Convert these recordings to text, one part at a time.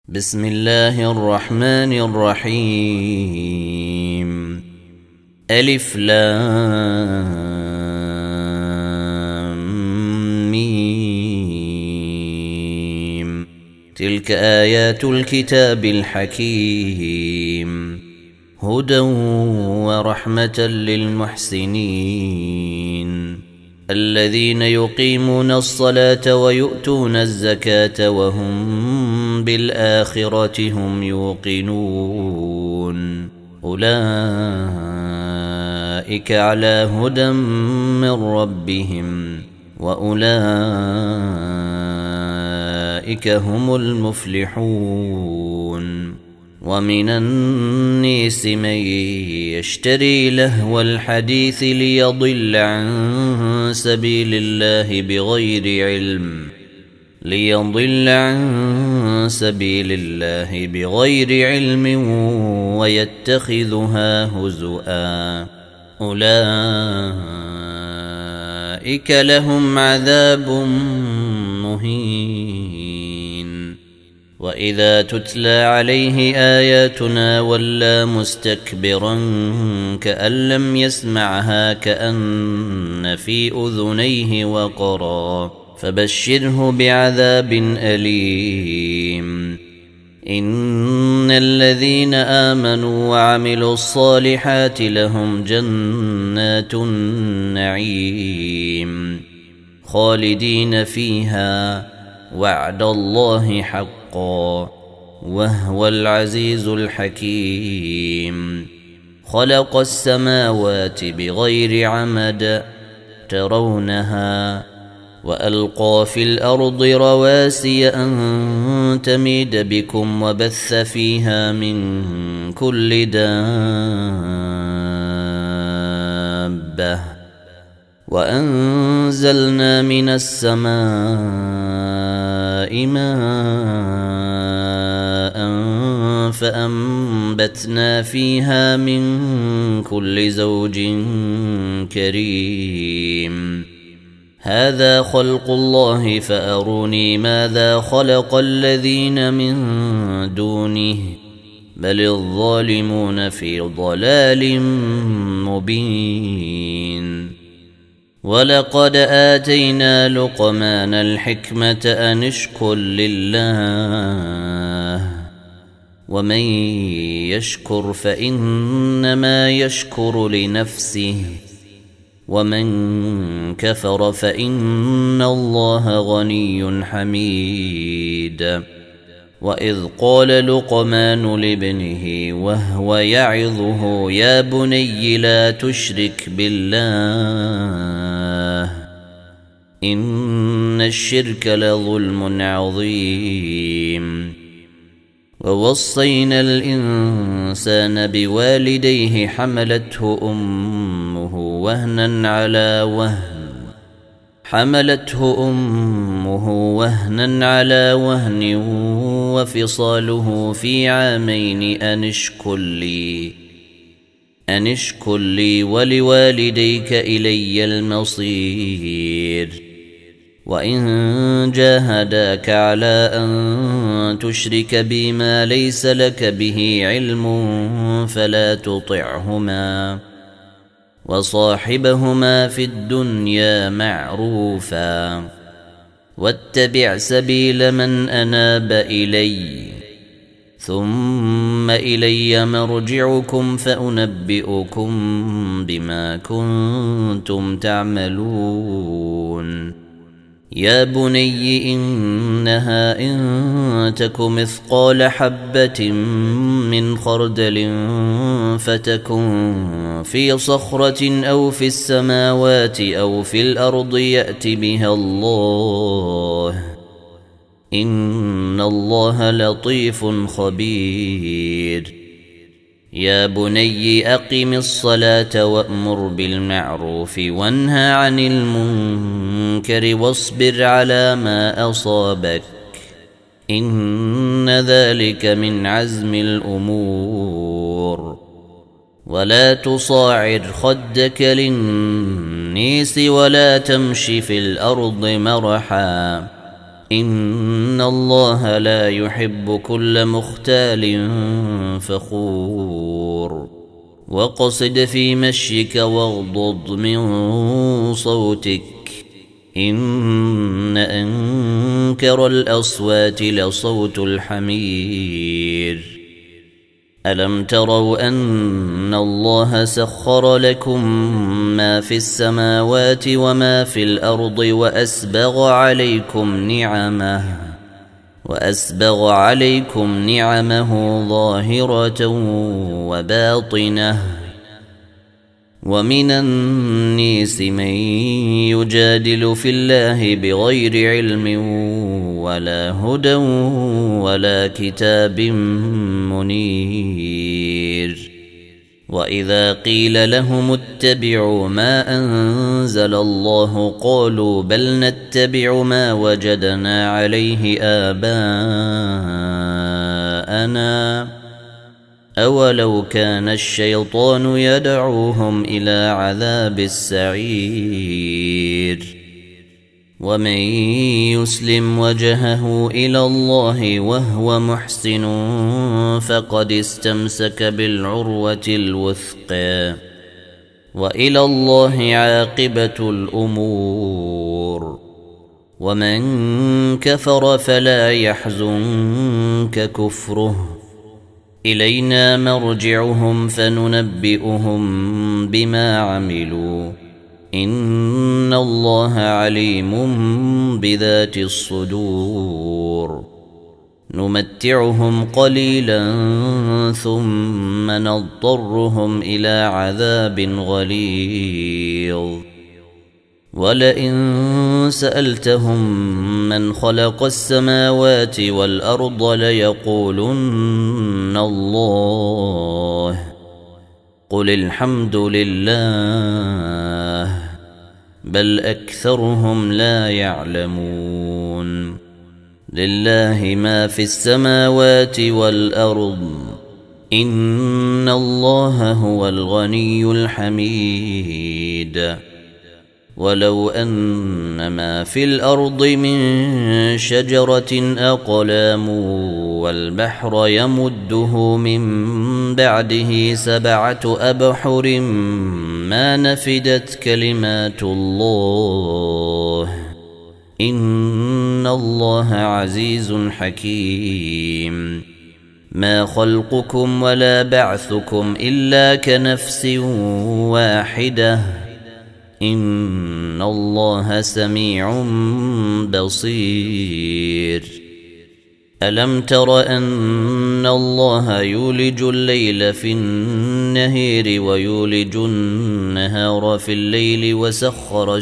بسم الله الرحمن الرحيم. ألف لام ميم. تلك آيات الكتاب الحكيم، هدى ورحمة للمحسنين الذين يقيمون الصلاة ويؤتون الزكاة وهم بالآخرة هم يوقنون. أولئك على هدى من ربهم وأولئك هم المفلحون. ومن الناس من يشتري لهو الحديث ليضل عن سبيل الله بغير علم ويتخذها هزؤا. أولئك لهم عذاب مهين. وإذا تتلى عليه آياتنا ولى مستكبرا كأن لم يسمعها كأن في أذنيه وقرا، فبشره بعذاب أليم. إن الذين آمنوا وعملوا الصالحات لهم جنات النعيم خالدين فيها، وعد الله حقا وهو العزيز الحكيم. خلق السماوات بغير عمد ترونها، وألقى في الأرض رواسي أن تميد بكم وبث فيها من كل دابة، وأنزلنا من السماء ماء فأنبتنا فيها من كل زوج كريم. هذا خلق الله فأروني ماذا خلق الذين من دونه، بل الظالمون في ضلال مبين. ولقد آتينا لقمان الحكمة أن اشكر لله، ومن يشكر فإنما يشكر لنفسه، ومن كفر فإن الله غني حميد. وإذ قال لقمان لابنه وهو يعظه يا بني لا تشرك بالله إن الشرك لظلم عظيم. ووصينا الإنسان بوالديه حملته أمه وهنا على وهن وفصاله في عامين أن اشكر لي ولوالديك إلي المصير. وإن جاهداك على أن تشرك بي ما ليس لك به علم فلا تطعهما، وصاحبهما في الدنيا معروفا، واتبع سبيل من أناب إلي، ثم إلي مرجعكم فأنبئكم بما كنتم تعملون. يا بني إنها إن تك مثقال حبة من خردل فتكن في صخرة أو في السماوات أو في الأرض يأت بها الله، إن الله لطيف خبير. يا بني أقم الصلاة وأمر بالمعروف وانهى عن المنكر واصبر على ما أصابك، إن ذلك من عزم الأمور. ولا تصاعر خدك للناس ولا تمش في الأرض مرحا، إن الله لا يحب كل مختال فخور واقصد في مشيك واغضض من صوتك إن أنكر الأصوات لصوت الحمير ألم تروا أن الله سخر لكم ما في السماوات وما في الأرض وأسبغ عليكم نعمه ظاهرة وباطنة ومن الناس من يجادل في الله بغير علم ولا هدى ولا كتاب منير وإذا قيل لهم اتبعوا ما أنزل الله قالوا بل نتبع ما وجدنا عليه آباءنا أولو كان الشيطان يدعوهم إلى عذاب السعير ومن يسلم وجهه إلى الله وهو محسن فقد استمسك بالعروة الوثقى وإلى الله عاقبة الأمور ومن كفر فلا يحزنك كفره إلينا مرجعهم فننبئهم بما عملوا إن الله عليم بذات الصدور نمتعهم قليلا ثم نضطرهم إلى عذاب غليظ ولئن سألتهم من خلق السماوات والأرض ليقولن الله قل الحمد لله بل أكثرهم لا يعلمون لله ما في السماوات والأرض إن الله هو الغني الحميد ولو أن ما في الأرض من شجرة أقلام والبحر يمده من بعده 7 أبحر ما نفدت كلمات الله إن الله عزيز حكيم ما خلقكم ولا بعثكم إلا كنفس واحدة إن الله سميع بصير ألم تر أن الله يولج الليل في النهار ويولج النهار في الليل وسخر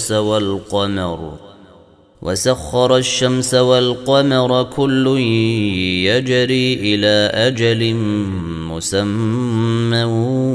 الشمس والقمر كل يجري إلى أجل مسمى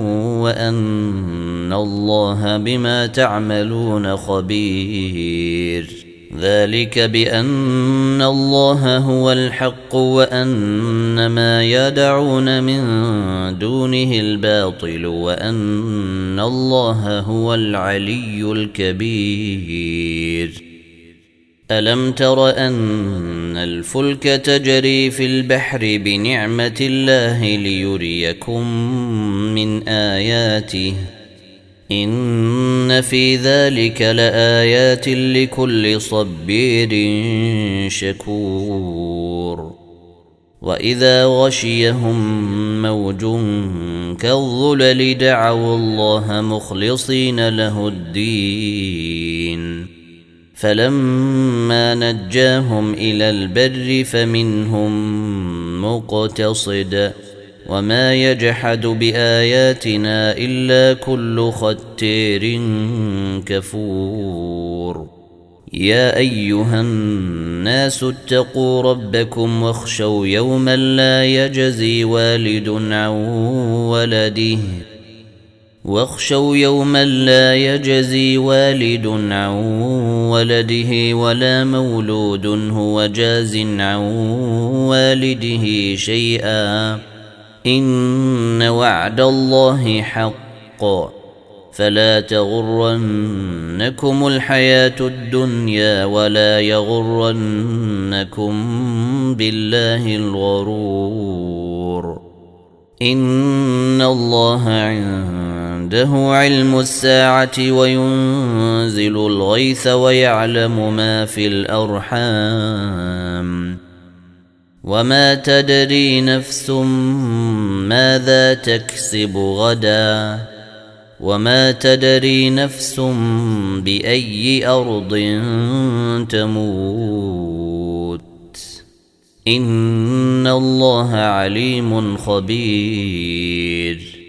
وأن الله بما تعملون خبير ذلك بأن الله هو الحق وأن ما يدعون من دونه الباطل وأن الله هو العلي الكبير ألم تر أن الفلك تجري في البحر بنعمة الله ليريكم من آياته إن في ذلك لآيات لكل صبير شكور وإذا غشيهم موج كالظلل دعوا الله مخلصين له الدين فلما نجاهم إلى البر فمنهم مقتصد وما يجحد بآياتنا إلا كل ختير كفور يا أيها الناس اتقوا ربكم واخشوا يوما لا يجزي والد عن ولده ولا مولود هو جاز عن والده شيئا إن وعد الله حق فلا تغرنكم الحياة الدنيا ولا يغرنكم بالله الغرور. إن الله عنده علم الساعة وينزل الغيث ويعلم ما في الأرحام وما تدري نفس ماذا تكسب غدا وما تدري نفس بأي أرض تموت. إن الله عليم خبير.